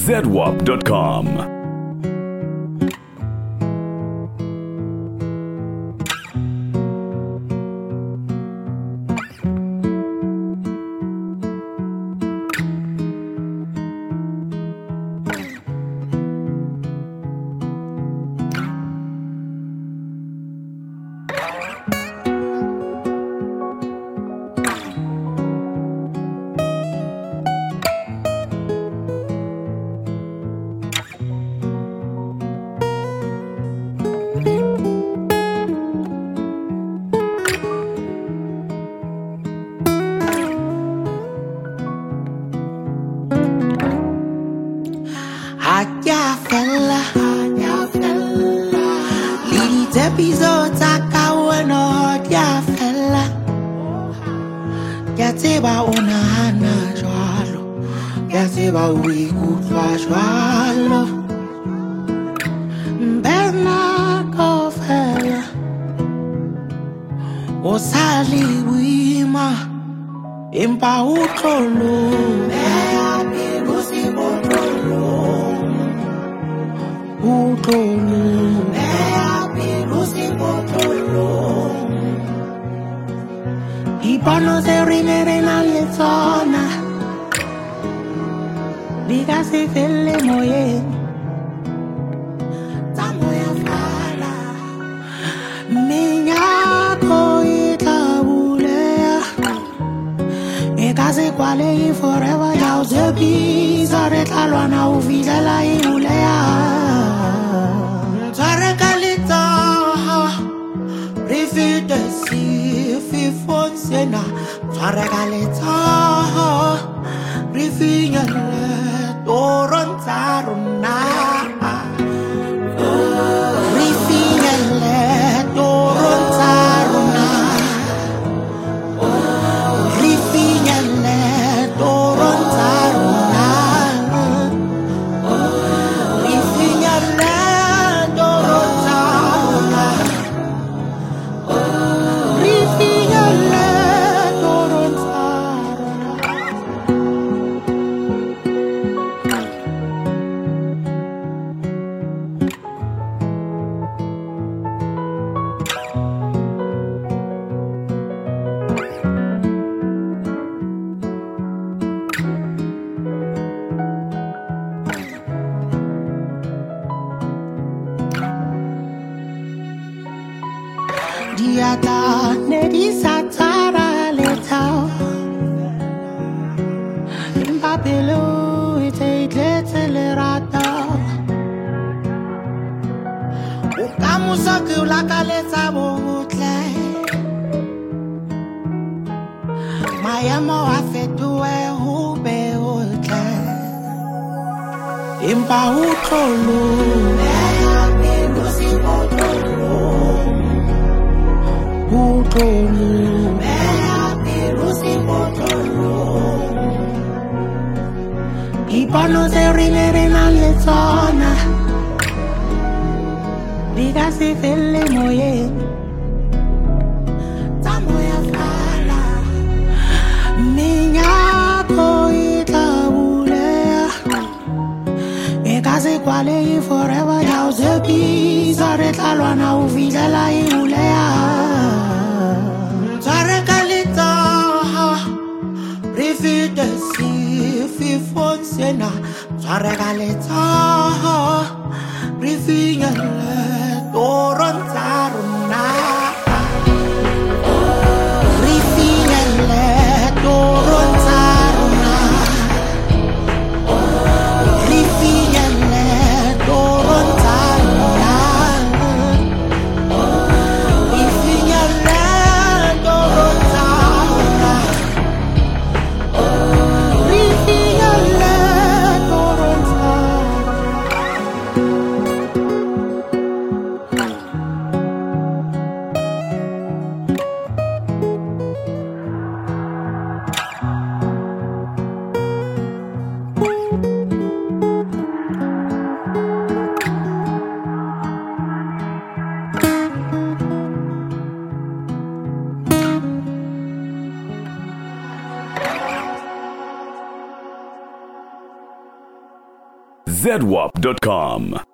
zedwap.com. Episodes akawana ya fella ya tseba ona hana jwalo ya tseba o ikutlwa jwalo mbena ko fella o sali wima empa utlolo ya pelo si botlolo utlolo Ipono se rimere na lezona Diga se felle moye Tamo ya fala Minya ko itabulea Eka se kwale forever ya uzebi Zare talwana ufidela imulea Zare kalita Rifite si fifon sena Zare kalita Rifinyele Toron taruna Rifinyele Toron taruna Rifinyele Toron taruna Rifinyele Toron taruna Rifinyele Toron Diata nedisa tara letao Impapelo ite itletelerata Ukamusa ke ulakaleta botle Mayamo afetue hube otle Impa utlolo Ipono se rimere na lezona Diga se felle moye Tamo ya fala Minya ko itabulea Eka se kwale forever ya uzebi Zare talwana ufidela imulea Zare kalita Rifite si fifon sena Zare kalita Rifinyele Toron taruna Rifinyele Toron taruna Rifinyele Toron taruna Rifinyele Toron taruna Rifinyele Toron taruna zedwap.com.